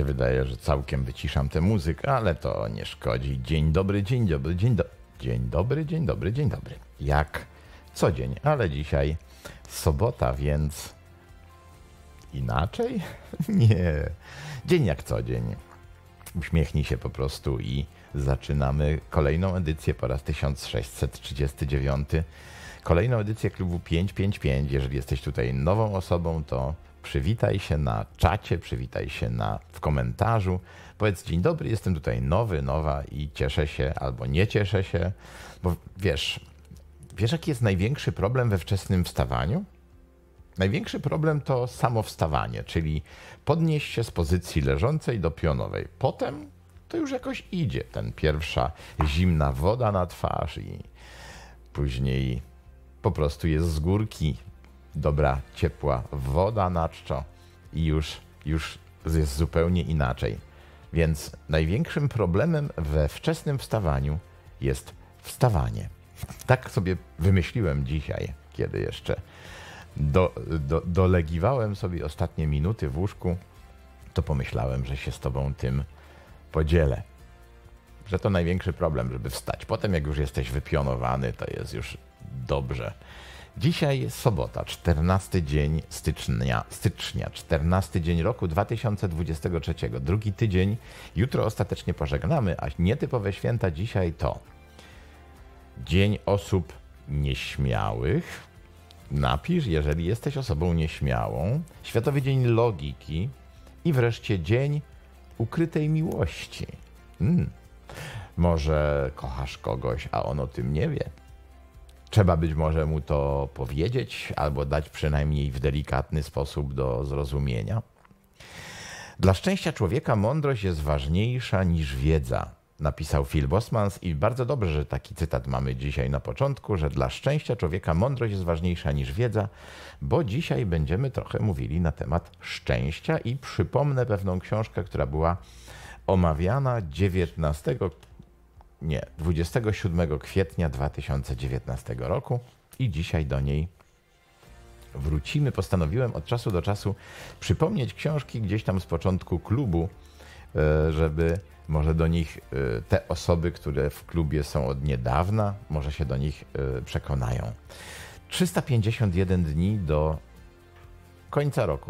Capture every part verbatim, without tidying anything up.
się wydaje, że całkiem wyciszam tę muzykę, ale to nie szkodzi. Dzień dobry, dzień dobry, dzień dobry. Dzień dobry, dzień dobry, dzień dobry. Jak co dzień, ale dzisiaj sobota, więc inaczej? Nie. Dzień jak co dzień. Uśmiechnij się po prostu i zaczynamy kolejną edycję po raz tysiąc sześćset trzydziesty dziewiąty. Kolejną edycję klubu pięćset pięćdziesiąt pięć. Jeżeli jesteś tutaj nową osobą, to przywitaj się na czacie, przywitaj się na, w komentarzu. Powiedz dzień dobry, jestem tutaj nowy, nowa i cieszę się albo nie cieszę się. Bo wiesz, wiesz jaki jest największy problem we wczesnym wstawaniu? Największy problem to samo wstawanie, czyli podnieść się z pozycji leżącej do pionowej. Potem to już jakoś idzie. Ten pierwsza zimna woda na twarz i później po prostu jest z górki dobra, ciepła woda na czczo i już, już jest zupełnie inaczej. Więc największym problemem we wczesnym wstawaniu jest wstawanie. Tak sobie wymyśliłem dzisiaj, kiedy jeszcze do, do, dolegiwałem sobie ostatnie minuty w łóżku, to pomyślałem, że się z tobą tym podzielę. Że to największy problem, żeby wstać. Potem jak już jesteś wypionowany, to jest już dobrze. Dzisiaj sobota, czternasty dzień stycznia, stycznia, czternasty dzień roku dwa tysiące dwudziestego trzeciego. Drugi tydzień, jutro ostatecznie pożegnamy, a nietypowe święta dzisiaj to Dzień Osób Nieśmiałych. Napisz, jeżeli jesteś osobą nieśmiałą. Światowy Dzień Logiki i wreszcie Dzień Ukrytej Miłości. Hmm. Może kochasz kogoś, a on o tym nie wie. Trzeba być może mu to powiedzieć albo dać przynajmniej w delikatny sposób do zrozumienia. Dla szczęścia człowieka mądrość jest ważniejsza niż wiedza, napisał Phil Bosmans i bardzo dobrze, że taki cytat mamy dzisiaj na początku, że dla szczęścia człowieka mądrość jest ważniejsza niż wiedza, bo dzisiaj będziemy trochę mówili na temat szczęścia i przypomnę pewną książkę, która była omawiana dziewiętnastego Nie, dwudziestego siódmego kwietnia dwa tysiące dziewiętnastego roku i dzisiaj do niej wrócimy. Postanowiłem od czasu do czasu przypomnieć książki gdzieś tam z początku klubu, żeby może do nich te osoby, które w klubie są od niedawna, może się do nich przekonają. trzysta pięćdziesiąt jeden dni do końca roku.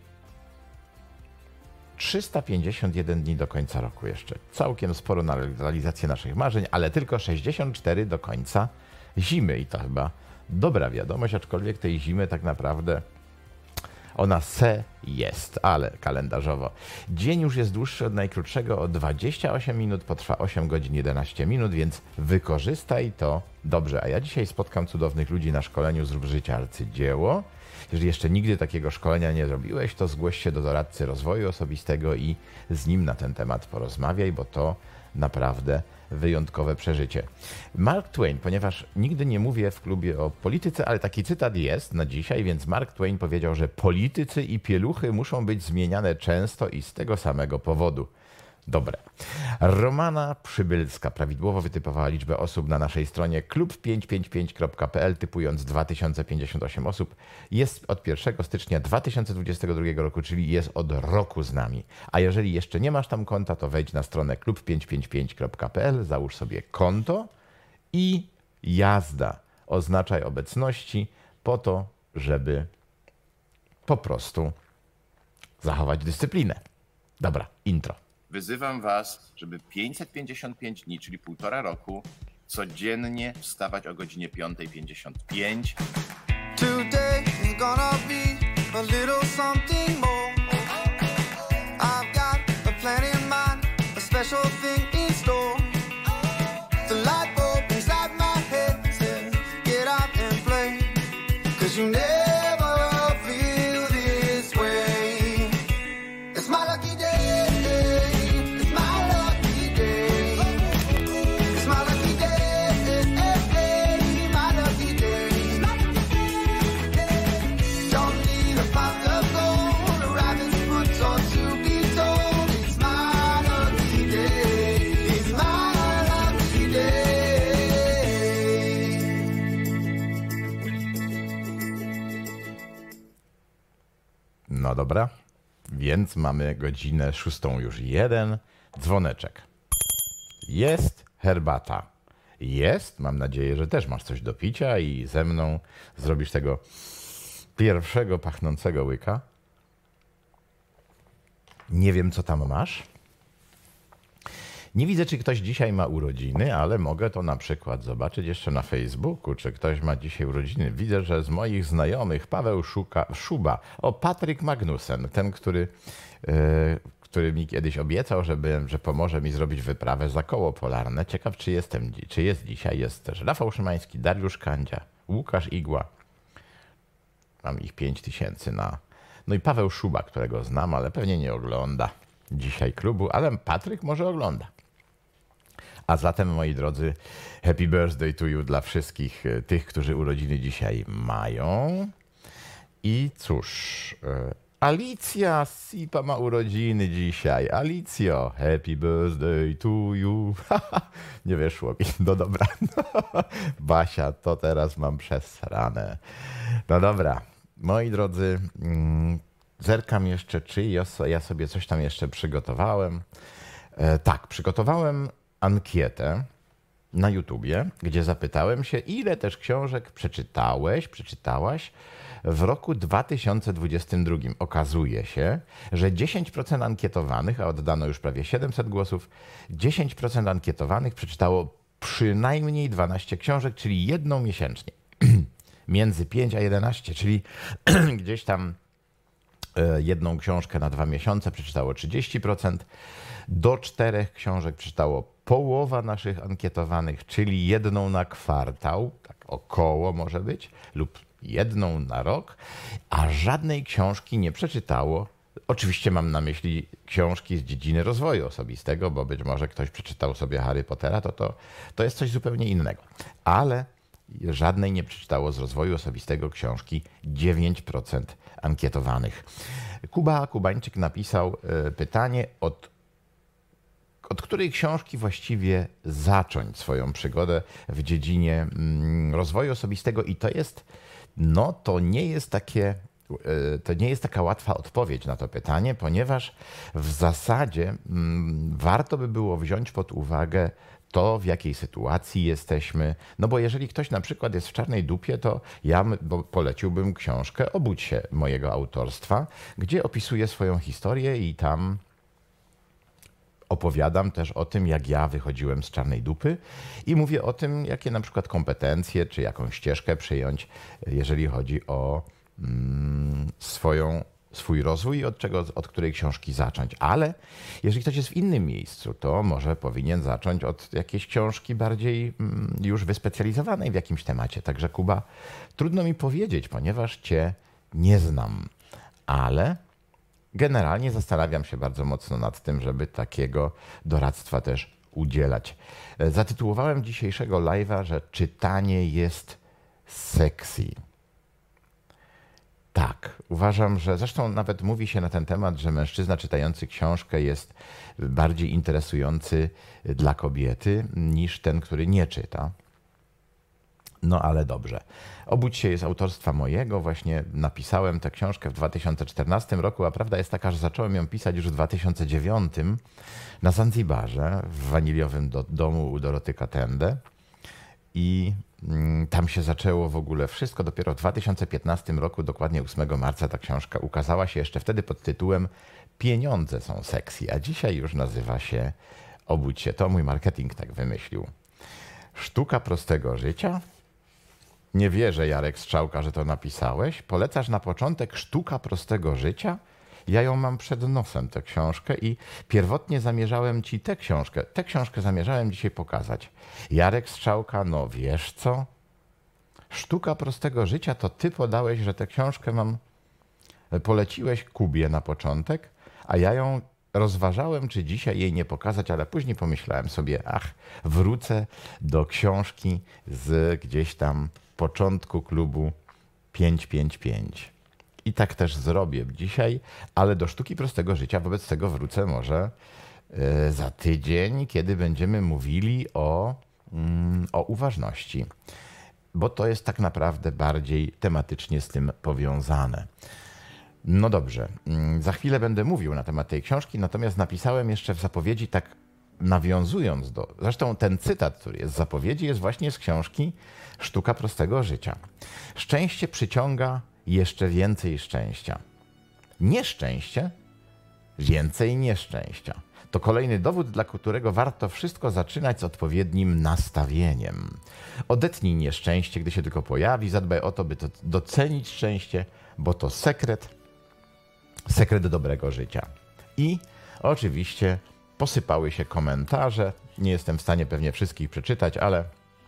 trzysta pięćdziesiąt jeden dni do końca roku jeszcze. Całkiem sporo na realizację naszych marzeń, ale tylko sześćdziesiąt cztery do końca zimy. I to chyba dobra wiadomość, aczkolwiek tej zimy tak naprawdę ona se jest, ale kalendarzowo. Dzień już jest dłuższy od najkrótszego o dwadzieścia osiem minut, potrwa osiem godzin jedenaście minut, więc wykorzystaj to dobrze. A ja dzisiaj spotkam cudownych ludzi na szkoleniu Zrób Życie Arcydzieło. Jeżeli jeszcze nigdy takiego szkolenia nie zrobiłeś, to zgłoś się do doradcy rozwoju osobistego i z nim na ten temat porozmawiaj, bo to naprawdę wyjątkowe przeżycie. Mark Twain, ponieważ nigdy nie mówię w klubie o polityce, ale taki cytat jest na dzisiaj, więc Mark Twain powiedział, że politycy i pieluchy muszą być zmieniane często i z tego samego powodu. Dobre. Romana Przybylska prawidłowo wytypowała liczbę osób na naszej stronie klub pięćset pięćdziesiąt pięć kropka p l, typując dwa tysiące pięćdziesiąt osiem osób. Jest od pierwszego stycznia dwa tysiące dwudziestego drugiego roku, czyli jest od roku z nami. A jeżeli jeszcze nie masz tam konta, to wejdź na stronę klub pięćset pięćdziesiąt pięć kropka p l, załóż sobie konto i jazda. Oznaczaj obecności po to, żeby po prostu zachować dyscyplinę. Dobra, intro. Wyzywam was, żeby pięćset pięćdziesiąt pięć dni, czyli półtora roku, codziennie wstawać o godzinie piąta pięćdziesiąt pięć. Today is gonna be a little something more. I've got a plan in mind, a special thing in store. The light bulb inside my head says, get out and play, 'cause you never feel this way. It's my lucky day. No dobra, więc mamy godzinę szóstą już jeden. Dzwoneczek. Jest herbata. Jest. Mam nadzieję, że też masz coś do picia i ze mną zrobisz tego pierwszego pachnącego łyka. Nie wiem, co tam masz. Nie widzę, czy ktoś dzisiaj ma urodziny, ale mogę to na przykład zobaczyć jeszcze na Facebooku, czy ktoś ma dzisiaj urodziny. Widzę, że z moich znajomych Paweł Szuka, Szuba, o Patryk Magnussen, ten, który, yy, który mi kiedyś obiecał, żeby, że pomoże mi zrobić wyprawę za koło polarne. Ciekaw, czy jestem, czy jest dzisiaj. Jest też Rafał Szymański, Dariusz Kandzia, Łukasz Igła. Mam ich pięć tysięcy na... No i Paweł Szuba, którego znam, ale pewnie nie ogląda dzisiaj klubu, ale Patryk może ogląda. A zatem, moi drodzy, happy birthday to you dla wszystkich tych, którzy urodziny dzisiaj mają. I cóż, Alicja z Sipa ma urodziny dzisiaj. Alicjo, happy birthday to you. Nie wyszło mi. No dobra. Basia, to teraz mam przesrane. No dobra. Moi drodzy, zerkam jeszcze, czy ja sobie coś tam jeszcze przygotowałem. E, tak, przygotowałem ankietę na YouTubie, gdzie zapytałem się, ile też książek przeczytałeś, przeczytałaś w roku dwa tysiące dwudziestym drugim. Okazuje się, że dziesięć procent ankietowanych, a oddano już prawie siedemset głosów, dziesięć procent ankietowanych przeczytało przynajmniej dwanaście książek, czyli jedną miesięcznie. Między pięć a jedenaście, czyli gdzieś tam jedną książkę na dwa miesiące przeczytało trzydzieści procent. Do czterech książek przeczytało połowa naszych ankietowanych, czyli jedną na kwartał, tak około może być, lub jedną na rok, a żadnej książki nie przeczytało. Oczywiście mam na myśli książki z dziedziny rozwoju osobistego, bo być może ktoś przeczytał sobie Harry Pottera, to, to, to jest coś zupełnie innego. Ale żadnej nie przeczytało z rozwoju osobistego książki dziewięć procent ankietowanych. Kuba Kubańczyk napisał pytanie, od, od której książki właściwie zacząć swoją przygodę w dziedzinie rozwoju osobistego i to jest, no to nie jest takie, to nie jest taka łatwa odpowiedź na to pytanie, ponieważ w zasadzie warto by było wziąć pod uwagę to, w jakiej sytuacji jesteśmy. No bo jeżeli ktoś na przykład jest w czarnej dupie, to ja poleciłbym książkę Obudź się mojego autorstwa, gdzie opisuję swoją historię i tam opowiadam też o tym, jak ja wychodziłem z czarnej dupy i mówię o tym, jakie na przykład kompetencje, czy jakąś ścieżkę przyjąć, jeżeli chodzi o mm, swoją swój rozwój i od czego, od której książki zacząć. Ale jeżeli ktoś jest w innym miejscu, to może powinien zacząć od jakiejś książki bardziej już wyspecjalizowanej w jakimś temacie. Także Kuba, trudno mi powiedzieć, ponieważ cię nie znam, ale generalnie zastanawiam się bardzo mocno nad tym, żeby takiego doradztwa też udzielać. Zatytułowałem dzisiejszego live'a, że czytanie jest sexy. Tak, uważam, że zresztą nawet mówi się na ten temat, że mężczyzna czytający książkę jest bardziej interesujący dla kobiety niż ten, który nie czyta. No ale dobrze. Obudź się jest autorstwa mojego. Właśnie napisałem tę książkę w dwa tysiące czternastym roku, a prawda jest taka, że zacząłem ją pisać już w dwa tysiące dziewiątym na Zanzibarze, w waniliowym do, domu u Doroty Katende. I tam się zaczęło w ogóle wszystko. Dopiero w dwa tysiące piętnastym roku, dokładnie ósmego marca, ta książka ukazała się jeszcze wtedy pod tytułem Pieniądze są sexy, a dzisiaj już nazywa się Obudź się. To mój marketing tak wymyślił. Sztuka prostego życia? Nie wierzę, Jarek Strzałka, że to napisałeś. Polecasz na początek Sztuka prostego życia? Ja ją mam przed nosem, tę książkę i pierwotnie zamierzałem ci tę książkę, tę książkę zamierzałem dzisiaj pokazać. Jarek Strzałka, no wiesz co? Sztuka prostego życia to ty podałeś, że tę książkę mam, poleciłeś Kubie na początek, a ja ją rozważałem, czy dzisiaj jej nie pokazać, ale później pomyślałem sobie, ach, wrócę do książki z gdzieś tam początku klubu pięć pięć pięć. I tak też zrobię dzisiaj, ale do Sztuki prostego życia wobec tego wrócę może yy, za tydzień, kiedy będziemy mówili o, yy, o uważności. Bo to jest tak naprawdę bardziej tematycznie z tym powiązane. No dobrze, za chwilę będę mówił na temat tej książki, natomiast napisałem jeszcze w zapowiedzi, tak nawiązując do... Zresztą ten cytat, który jest w zapowiedzi, jest właśnie z książki Sztuka prostego życia. Szczęście przyciąga jeszcze więcej szczęścia. Nieszczęście więcej nieszczęścia. To kolejny dowód, dla którego warto wszystko zaczynać z odpowiednim nastawieniem. Odetnij nieszczęście, gdy się tylko pojawi, zadbaj o to, by to docenić szczęście, bo to sekret, sekret dobrego życia. I oczywiście posypały się komentarze. Nie jestem w stanie pewnie wszystkich przeczytać, ale,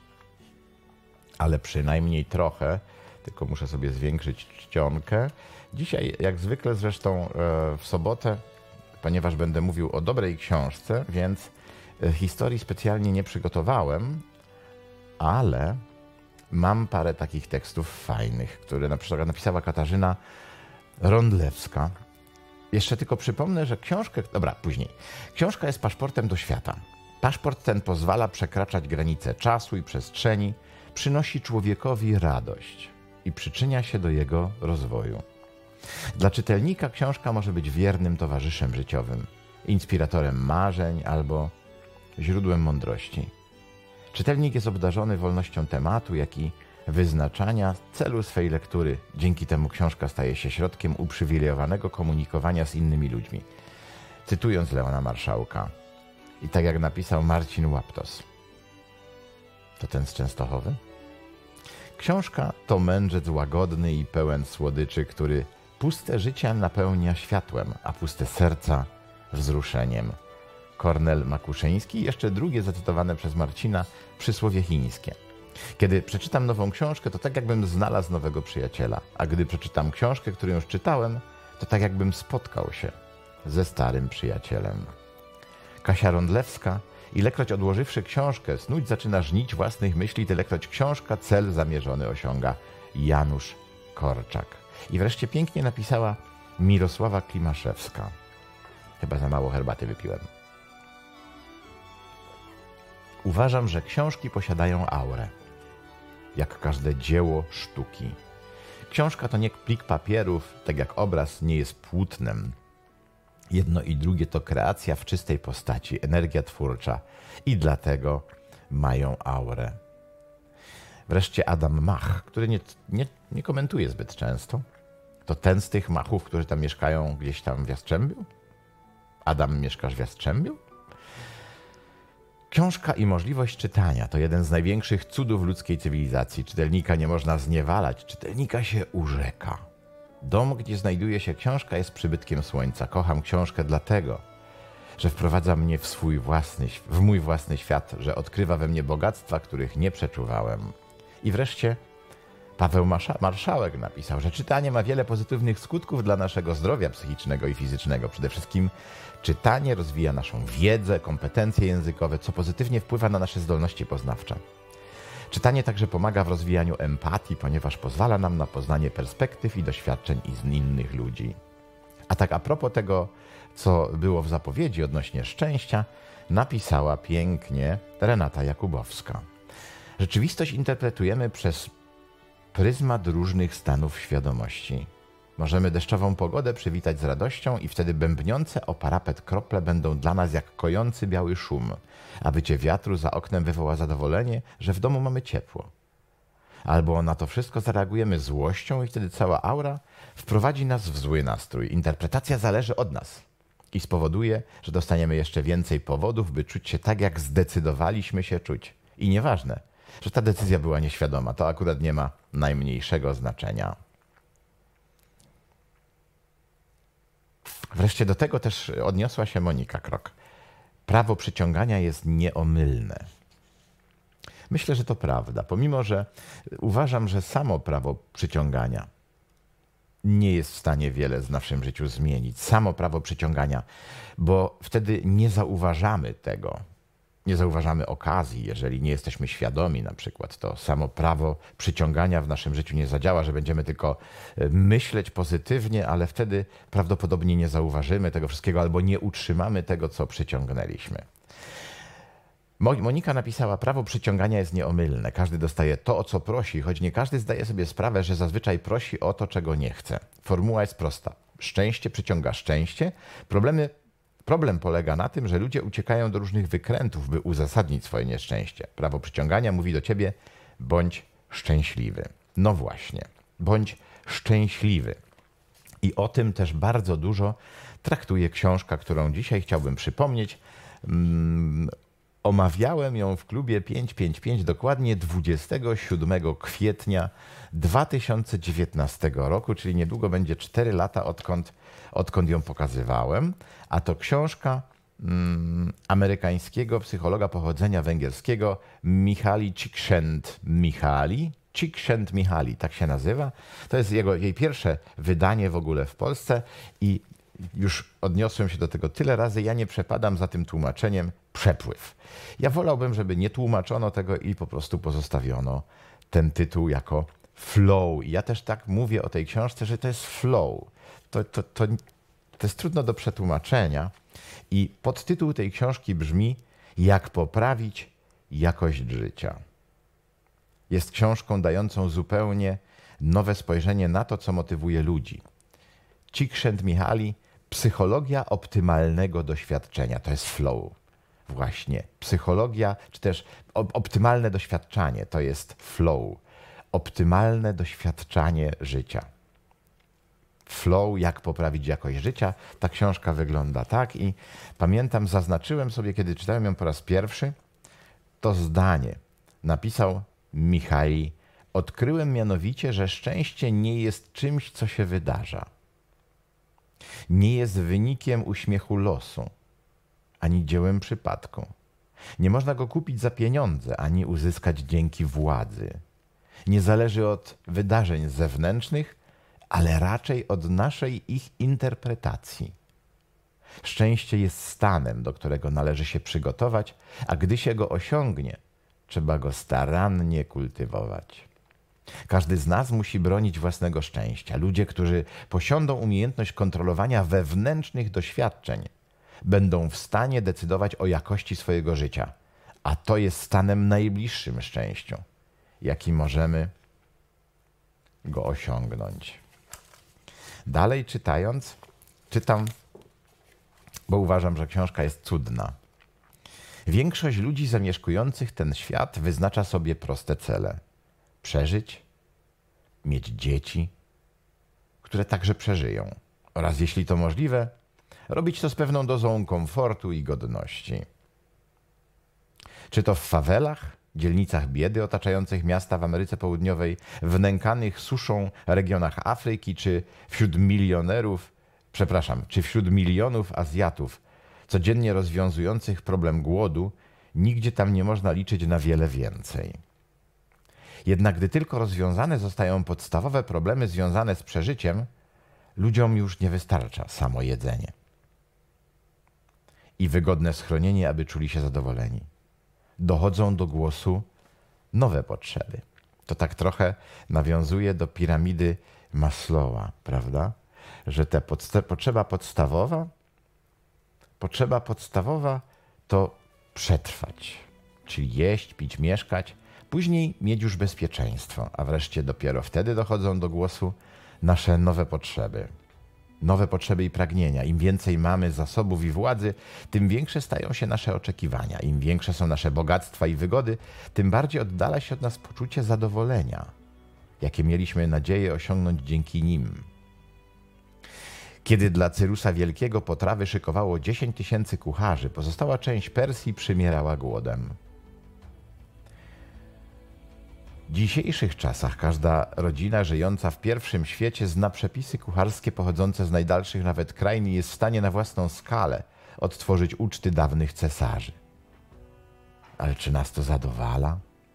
ale przynajmniej trochę. Tylko muszę sobie zwiększyć czcionkę. Dzisiaj, jak zwykle zresztą w sobotę, ponieważ będę mówił o dobrej książce, więc historii specjalnie nie przygotowałem, ale mam parę takich tekstów fajnych, które na przykład napisała Katarzyna Rondlewska. Jeszcze tylko przypomnę, że książkę... Dobra, później. Książka jest paszportem do świata. Paszport ten pozwala przekraczać granice czasu i przestrzeni, przynosi człowiekowi radość i przyczynia się do jego rozwoju. Dla czytelnika książka może być wiernym towarzyszem życiowym, inspiratorem marzeń albo źródłem mądrości. Czytelnik jest obdarzony wolnością tematu, jak i wyznaczania celu swej lektury. Dzięki temu książka staje się środkiem uprzywilejowanego komunikowania z innymi ludźmi. Cytując Leona Marszałka. I tak jak napisał Marcin Łaptos. To ten z Częstochowy? Książka to mędrzec łagodny i pełen słodyczy, który puste życia napełnia światłem, a puste serca wzruszeniem. Kornel Makuszyński i jeszcze drugie zacytowane przez Marcina przysłowie chińskie. Kiedy przeczytam nową książkę, to tak jakbym znalazł nowego przyjaciela, a gdy przeczytam książkę, którą już czytałem, to tak jakbym spotkał się ze starym przyjacielem. Kasia Rondlewska. Ilekroć odłożywszy książkę, snuć zaczyna żnić własnych myśli, tylekroć książka cel zamierzony osiąga. Janusz Korczak. I wreszcie pięknie napisała Mirosława Klimaszewska. Chyba za mało herbaty wypiłem. Uważam, że książki posiadają aurę, jak każde dzieło sztuki. Książka to nie plik papierów, tak jak obraz nie jest płótnem. Jedno i drugie to kreacja w czystej postaci, energia twórcza i dlatego mają aurę. Wreszcie Adam Mach, który nie, nie, nie komentuje zbyt często. To ten z tych Machów, którzy tam mieszkają gdzieś tam w Jastrzębiu? Adam, mieszkasz w Jastrzębiu? Książka i możliwość czytania to jeden z największych cudów ludzkiej cywilizacji. Czytelnika nie można zniewalać, czytelnika się urzeka. Dom, gdzie znajduje się książka, jest przybytkiem słońca. Kocham książkę dlatego, że wprowadza mnie w swój własny, w mój własny świat, że odkrywa we mnie bogactwa, których nie przeczuwałem. I wreszcie Paweł Marszałek napisał, że czytanie ma wiele pozytywnych skutków dla naszego zdrowia psychicznego i fizycznego. Przede wszystkim czytanie rozwija naszą wiedzę, kompetencje językowe, co pozytywnie wpływa na nasze zdolności poznawcze. Czytanie także pomaga w rozwijaniu empatii, ponieważ pozwala nam na poznanie perspektyw i doświadczeń innych ludzi. A tak a propos tego, co było w zapowiedzi odnośnie szczęścia, napisała pięknie Renata Jakubowska. Rzeczywistość interpretujemy przez pryzmat różnych stanów świadomości. Możemy deszczową pogodę przywitać z radością i wtedy bębniące o parapet krople będą dla nas jak kojący biały szum, a wycie wiatru za oknem wywoła zadowolenie, że w domu mamy ciepło. Albo na to wszystko zareagujemy złością i wtedy cała aura wprowadzi nas w zły nastrój. Interpretacja zależy od nas i spowoduje, że dostaniemy jeszcze więcej powodów, by czuć się tak, jak zdecydowaliśmy się czuć. I nieważne, że ta decyzja była nieświadoma, to akurat nie ma najmniejszego znaczenia. Wreszcie do tego też odniosła się Monika Krok. Prawo przyciągania jest nieomylne. Myślę, że to prawda, pomimo że uważam, że samo prawo przyciągania nie jest w stanie wiele w naszym życiu zmienić. Samo prawo przyciągania, bo wtedy nie zauważamy tego. Nie zauważamy okazji, jeżeli nie jesteśmy świadomi na przykład, to samo prawo przyciągania w naszym życiu nie zadziała, że będziemy tylko myśleć pozytywnie, ale wtedy prawdopodobnie nie zauważymy tego wszystkiego albo nie utrzymamy tego, co przyciągnęliśmy. Monika napisała, prawo przyciągania jest nieomylne. Każdy dostaje to, o co prosi, choć nie każdy zdaje sobie sprawę, że zazwyczaj prosi o to, czego nie chce. Formuła jest prosta. Szczęście przyciąga szczęście. Problemy, problem polega na tym, że ludzie uciekają do różnych wykrętów, by uzasadnić swoje nieszczęście. Prawo przyciągania mówi do ciebie, bądź szczęśliwy. No właśnie, bądź szczęśliwy. I o tym też bardzo dużo traktuje książka, którą dzisiaj chciałbym przypomnieć. Hmm, Omawiałem ją w klubie pięćset pięćdziesiąt pięć dokładnie dwudziestego siódmego kwietnia dwa tysiące dziewiętnastego roku, czyli niedługo będzie cztery lata, odkąd, odkąd ją pokazywałem. A to książka mm, amerykańskiego psychologa pochodzenia węgierskiego Mihaly Csikszentmihalyi. Csikszentmihalyi, tak się nazywa. To jest jego, jej pierwsze wydanie w ogóle w Polsce i już odniosłem się do tego tyle razy, ja nie przepadam za tym tłumaczeniem przepływ. Ja wolałbym, żeby nie tłumaczono tego i po prostu pozostawiono ten tytuł jako flow. I ja też tak mówię o tej książce, że to jest flow. To, to, to, to jest trudno do przetłumaczenia. I podtytuł tej książki brzmi Jak poprawić jakość życia. Jest książką dającą zupełnie nowe spojrzenie na to, co motywuje ludzi. Csikszentmihalyi, psychologia optymalnego doświadczenia. To jest flow. Właśnie. Psychologia, czy też optymalne doświadczanie. To jest flow. Optymalne doświadczanie życia. Flow, jak poprawić jakość życia. Ta książka wygląda tak i pamiętam, zaznaczyłem sobie, kiedy czytałem ją po raz pierwszy, to zdanie. Napisał Mihaly. Odkryłem mianowicie, że szczęście nie jest czymś, co się wydarza. Nie jest wynikiem uśmiechu losu, ani dziełem przypadku. Nie można go kupić za pieniądze, ani uzyskać dzięki władzy. Nie zależy od wydarzeń zewnętrznych, ale raczej od naszej ich interpretacji. Szczęście jest stanem, do którego należy się przygotować, a gdy się go osiągnie, trzeba go starannie kultywować. Każdy z nas musi bronić własnego szczęścia. Ludzie, którzy posiądą umiejętność kontrolowania wewnętrznych doświadczeń, będą w stanie decydować o jakości swojego życia. A to jest stanem najbliższym szczęściu, jaki możemy go osiągnąć. Dalej czytając, czytam, bo uważam, że książka jest cudna. Większość ludzi zamieszkujących ten świat wyznacza sobie proste cele. Przeżyć, mieć dzieci, które także przeżyją. Oraz, jeśli to możliwe, robić to z pewną dozą komfortu i godności. Czy to w fawelach, dzielnicach biedy otaczających miasta w Ameryce Południowej, w nękanych suszą regionach Afryki, czy wśród milionerów, przepraszam, czy wśród milionów Azjatów, codziennie rozwiązujących problem głodu, nigdzie tam nie można liczyć na wiele więcej. Jednak gdy tylko rozwiązane zostają podstawowe problemy związane z przeżyciem, ludziom już nie wystarcza samo jedzenie i wygodne schronienie, aby czuli się zadowoleni. Dochodzą do głosu nowe potrzeby. To tak trochę nawiązuje do piramidy Maslowa, prawda? Że ta podsta- potrzeba podstawowa, potrzeba podstawowa to przetrwać, czyli jeść, pić, mieszkać, później mieć już bezpieczeństwo, a wreszcie dopiero wtedy dochodzą do głosu nasze nowe potrzeby. Nowe potrzeby i pragnienia. Im więcej mamy zasobów i władzy, tym większe stają się nasze oczekiwania. Im większe są nasze bogactwa i wygody, tym bardziej oddala się od nas poczucie zadowolenia, jakie mieliśmy nadzieję osiągnąć dzięki nim. Kiedy dla Cyrusa Wielkiego potrawy szykowało dziesięć tysięcy kucharzy, pozostała część Persji przymierała głodem. W dzisiejszych czasach każda rodzina żyjąca w pierwszym świecie zna przepisy kucharskie pochodzące z najdalszych nawet krain i jest w stanie na własną skalę odtworzyć uczty dawnych cesarzy. Ale czy nas to zadowala?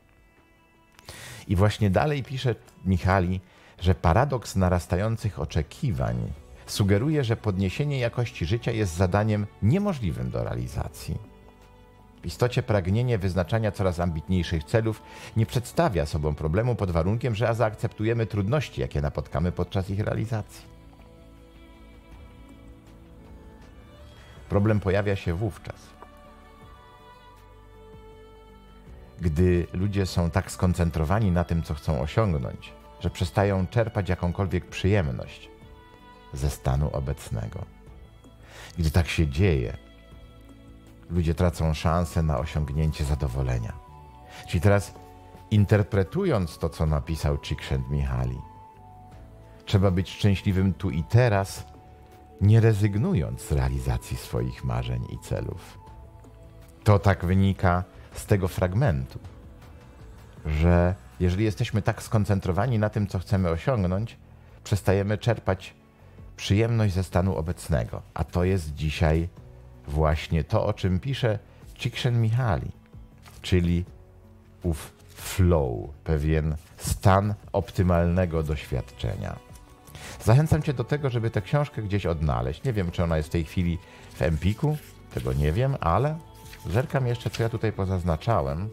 I właśnie dalej pisze Mihaly, że paradoks narastających oczekiwań sugeruje, że podniesienie jakości życia jest zadaniem niemożliwym do realizacji. W istocie pragnienie wyznaczania coraz ambitniejszych celów nie przedstawia sobą problemu pod warunkiem, że zaakceptujemy trudności, jakie napotkamy podczas ich realizacji. Problem pojawia się wówczas, gdy ludzie są tak skoncentrowani na tym, co chcą osiągnąć, że przestają czerpać jakąkolwiek przyjemność ze stanu obecnego. Gdy tak się dzieje, ludzie tracą szansę na osiągnięcie zadowolenia. Czyli teraz, interpretując to, co napisał Csikszentmihalyi, trzeba być szczęśliwym tu i teraz, nie rezygnując z realizacji swoich marzeń i celów. To tak wynika z tego fragmentu, że jeżeli jesteśmy tak skoncentrowani na tym, co chcemy osiągnąć, przestajemy czerpać przyjemność ze stanu obecnego. A to jest dzisiaj właśnie to, o czym pisze Csikszentmihalyi, czyli ów flow, pewien stan optymalnego doświadczenia. Zachęcam Cię do tego, żeby tę książkę gdzieś odnaleźć. Nie wiem, czy ona jest w tej chwili w Empiku, tego nie wiem, ale zerkam jeszcze, co ja tutaj pozaznaczałem.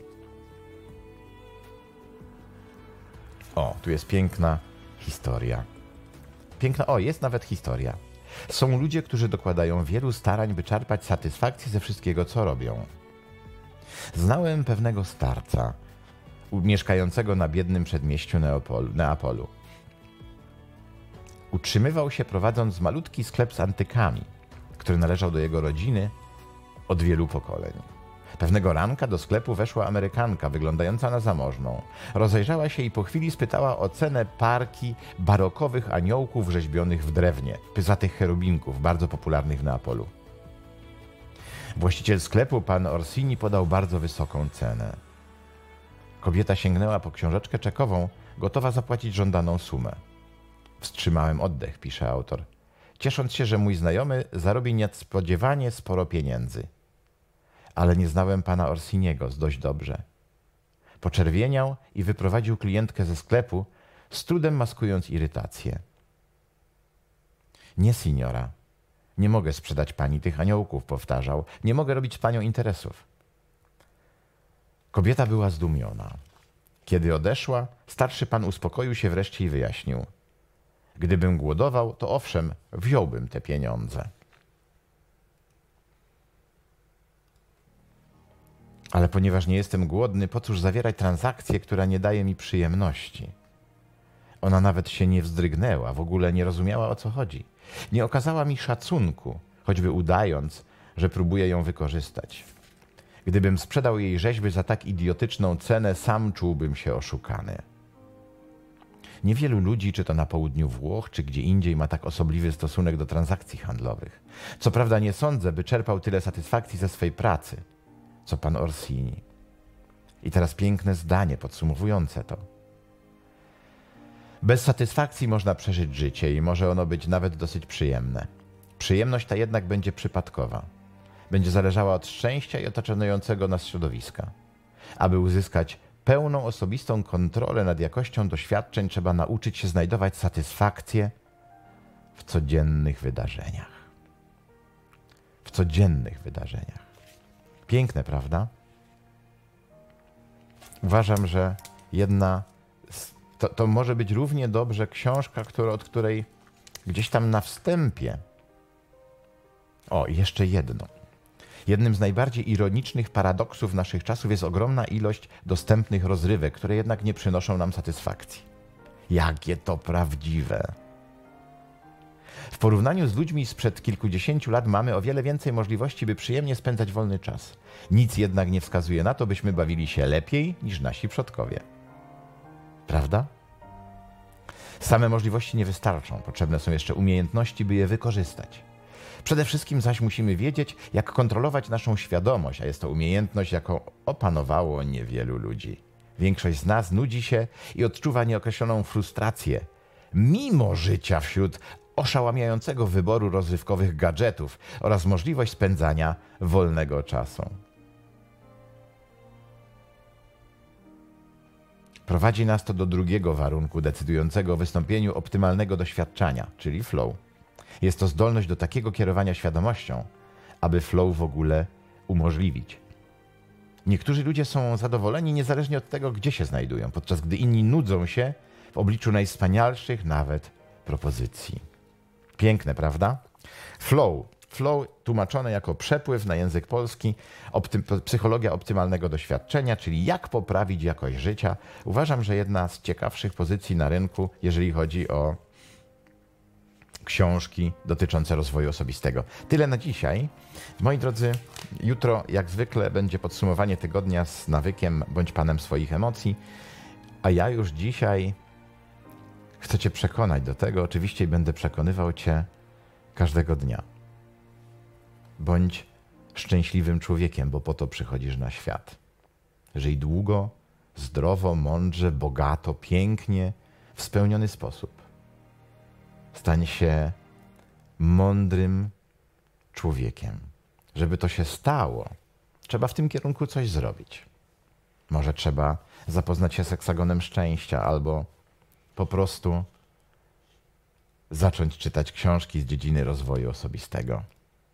O, tu jest piękna historia. Piękna, o, jest nawet historia. Są ludzie, którzy dokładają wielu starań, by czerpać satysfakcję ze wszystkiego, co robią. Znałem pewnego starca, mieszkającego na biednym przedmieściu Neapolu. Neapolu. Utrzymywał się prowadząc malutki sklep z antykami, który należał do jego rodziny od wielu pokoleń. Pewnego ranka do sklepu weszła Amerykanka wyglądająca na zamożną. Rozejrzała się i po chwili spytała o cenę parki barokowych aniołków rzeźbionych w drewnie, pyzatych cherubinków, bardzo popularnych w Neapolu. Właściciel sklepu, pan Orsini, podał bardzo wysoką cenę. Kobieta sięgnęła po książeczkę czekową, gotowa zapłacić żądaną sumę. Wstrzymałem oddech, pisze autor, ciesząc się, że mój znajomy zarobi niespodziewanie sporo pieniędzy. Ale nie znałem pana Orsiniego dość dobrze. Poczerwieniał i wyprowadził klientkę ze sklepu, z trudem maskując irytację. Nie, signora. Nie mogę sprzedać pani tych aniołków, powtarzał. Nie mogę robić z panią interesów. Kobieta była zdumiona. Kiedy odeszła, starszy pan uspokoił się wreszcie i wyjaśnił. Gdybym głodował, to owszem, wziąłbym te pieniądze. Ale ponieważ nie jestem głodny, po cóż zawierać transakcję, która nie daje mi przyjemności? Ona nawet się nie wzdrygnęła, w ogóle nie rozumiała, o co chodzi. Nie okazała mi szacunku, choćby udając, że próbuję ją wykorzystać. Gdybym sprzedał jej rzeźby za tak idiotyczną cenę, sam czułbym się oszukany. Niewielu ludzi, czy to na południu Włoch, czy gdzie indziej, ma tak osobliwy stosunek do transakcji handlowych. Co prawda nie sądzę, by czerpał tyle satysfakcji ze swej pracy, co pan Orsini. I teraz piękne zdanie podsumowujące to. Bez satysfakcji można przeżyć życie i może ono być nawet dosyć przyjemne. Przyjemność ta jednak będzie przypadkowa. Będzie zależała od szczęścia i otaczającego nas środowiska. Aby uzyskać pełną osobistą kontrolę nad jakością doświadczeń, trzeba nauczyć się znajdować satysfakcję w codziennych wydarzeniach. W codziennych wydarzeniach. Piękne, prawda? Uważam, że jedna to, to może być równie dobrze książka, która, od której gdzieś tam na wstępie. O, jeszcze jedno. Jednym z najbardziej ironicznych paradoksów naszych czasów jest ogromna ilość dostępnych rozrywek, które jednak nie przynoszą nam satysfakcji. Jakie to prawdziwe! W porównaniu z ludźmi sprzed kilkudziesięciu lat mamy o wiele więcej możliwości, by przyjemnie spędzać wolny czas. Nic jednak nie wskazuje na to, byśmy bawili się lepiej niż nasi przodkowie. Prawda? Same możliwości nie wystarczą. Potrzebne są jeszcze umiejętności, by je wykorzystać. Przede wszystkim zaś musimy wiedzieć, jak kontrolować naszą świadomość, a jest to umiejętność, jaką opanowało niewielu ludzi. Większość z nas nudzi się i odczuwa nieokreśloną frustrację, mimo życia wśród oszałamiającego wyboru rozrywkowych gadżetów oraz możliwość spędzania wolnego czasu. Prowadzi nas to do drugiego warunku decydującego o wystąpieniu optymalnego doświadczenia, czyli flow. Jest to zdolność do takiego kierowania świadomością, aby flow w ogóle umożliwić. Niektórzy ludzie są zadowoleni niezależnie od tego, gdzie się znajdują, podczas gdy inni nudzą się w obliczu najwspanialszych nawet propozycji. Piękne, prawda? Flow Flow tłumaczone jako przepływ na język polski, optym, psychologia optymalnego doświadczenia, czyli jak poprawić jakość życia. Uważam, że jedna z ciekawszych pozycji na rynku, jeżeli chodzi o książki dotyczące rozwoju osobistego. Tyle na dzisiaj. Moi drodzy, jutro jak zwykle będzie podsumowanie tygodnia z nawykiem bądź panem swoich emocji, a ja już dzisiaj chcę cię przekonać do tego, oczywiście będę przekonywał cię każdego dnia. Bądź szczęśliwym człowiekiem, bo po to przychodzisz na świat. Żyj długo, zdrowo, mądrze, bogato, pięknie, w spełniony sposób. Stań się mądrym człowiekiem. Żeby to się stało, trzeba w tym kierunku coś zrobić. Może trzeba zapoznać się z heksagonem szczęścia albo po prostu zacząć czytać książki z dziedziny rozwoju osobistego.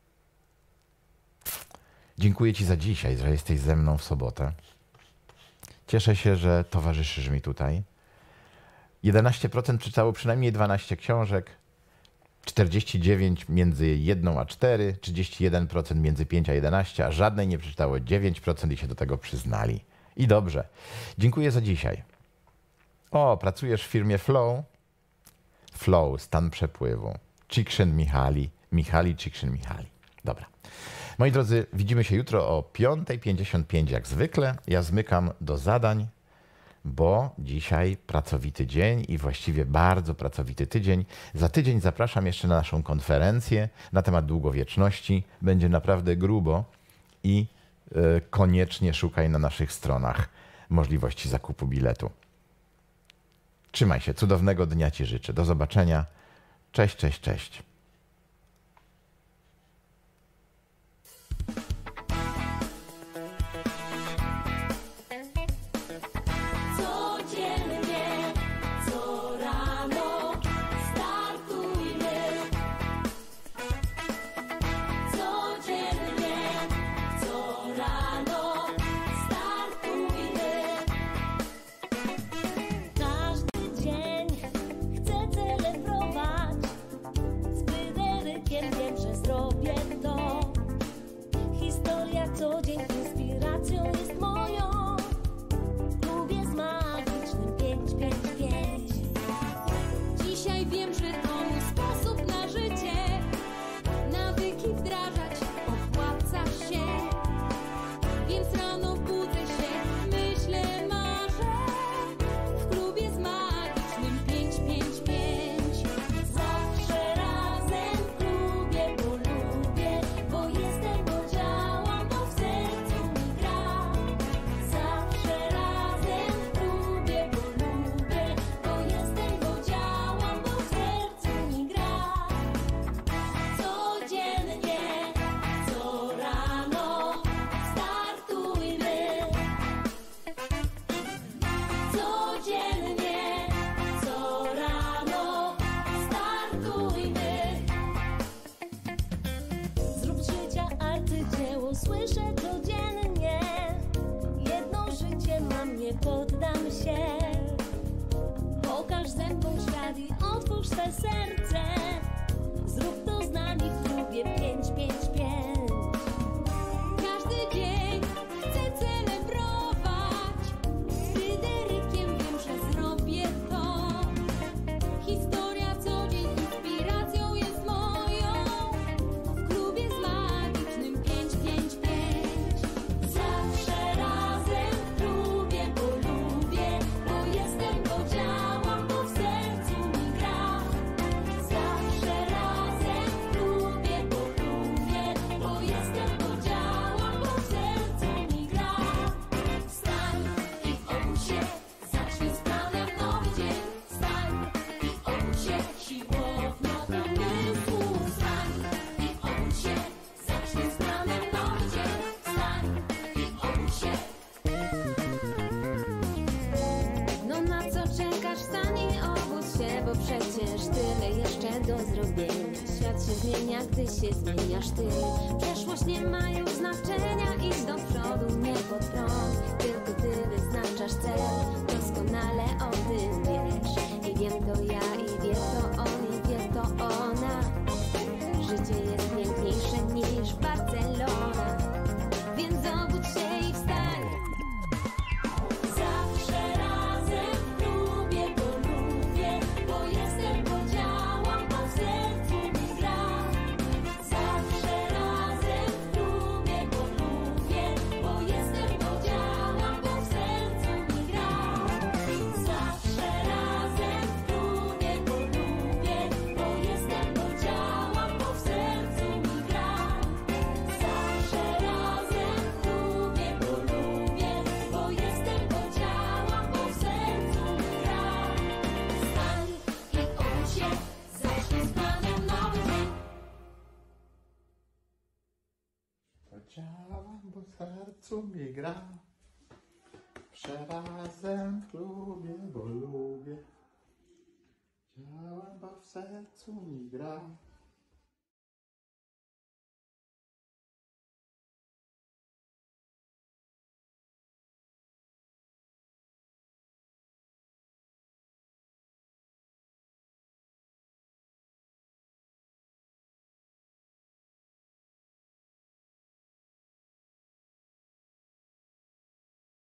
Dziękuję ci za dzisiaj, że jesteś ze mną w sobotę. Cieszę się, że towarzyszysz mi tutaj. jedenaście procent przeczytało przynajmniej dwanaście książek, czterdzieści dziewięć procent między jedną a cztery, trzydzieści jeden procent między pięć a jedenaście, a żadnej nie przeczytało dziewięć procent i się do tego przyznali. I dobrze. Dziękuję za dzisiaj. O, pracujesz w firmie Flow? Flow, stan przepływu. Cikszyn Michali, Michali, Cikszyn Michali. Dobra. Moi drodzy, widzimy się jutro o piąta pięćdziesiąt pięć jak zwykle. Ja zmykam do zadań, bo dzisiaj pracowity dzień i właściwie bardzo pracowity tydzień. Za tydzień zapraszam jeszcze na naszą konferencję na temat długowieczności. Będzie naprawdę grubo i y, koniecznie szukaj na naszych stronach możliwości zakupu biletu. Trzymaj się, cudownego dnia ci życzę. Do zobaczenia. Cześć, cześć, cześć. Słyszę codziennie, jedno życie mam, nie poddam się. Pokaż zębom świat i otwórz swe serce. Zrób to z nami w klubie pięć pięć pięć. Każdy dzień chcę celebrować. Z Fryderykiem wiem, że zrobię to. Historia co dzień inspiracją jest moją. W klubie z magicznym pięć pięć pięć. Zawsze razem w klubie, bo lubię, bo jestem, bo działam, bo w sercu mi gra. Zawsze razem w klubie, bo lubię, bo jestem, bo działam, bo w sercu mi gra. Wstań i obudź się, zacznij z planem nowy dzień. Wstań i obudź się, siłownia umysłu. Wstań i obudź się, zacznij z planem nowy dzień. Wstań i obudź się. No na co czekasz? Wstań i obudź się, bo przecież tyle jeszcze do zrobienia. Świat się zmienia, gdy się zmieniasz ty. Przeszłość nie ma już znaczenia, idź do przodu, nie pod prąd. Tylko ty wyznaczasz cel, doskonale o tym wiesz. I wiem to ja, i wie to on, i wie to ona. Życie jest piękniejsze w sercu mi gra. Przerazem w klubie, bo lubię. Chciałem, bo w sercu mi gra.